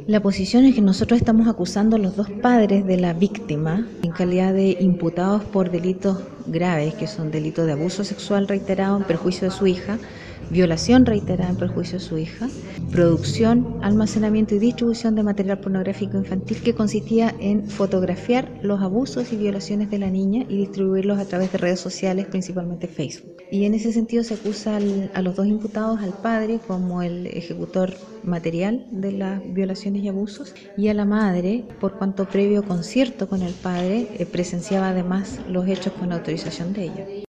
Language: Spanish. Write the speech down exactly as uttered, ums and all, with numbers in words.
La posición es que nosotros estamos acusando a los dos padres de la víctima en calidad de imputados por delitos graves, que son delitos de abuso sexual reiterado en perjuicio de su hija, violación reiterada en perjuicio de su hija, producción, almacenamiento y distribución de material pornográfico infantil que consistía en fotografiar los abusos y violaciones de la niña y distribuirlos a través de redes sociales, principalmente Facebook. Y en ese sentido se acusa al, a los dos imputados, al padre como el ejecutor material de las violaciones y abusos, y a la madre por cuanto previo concierto con el padre eh, presenciaba además los hechos con autorización de ella.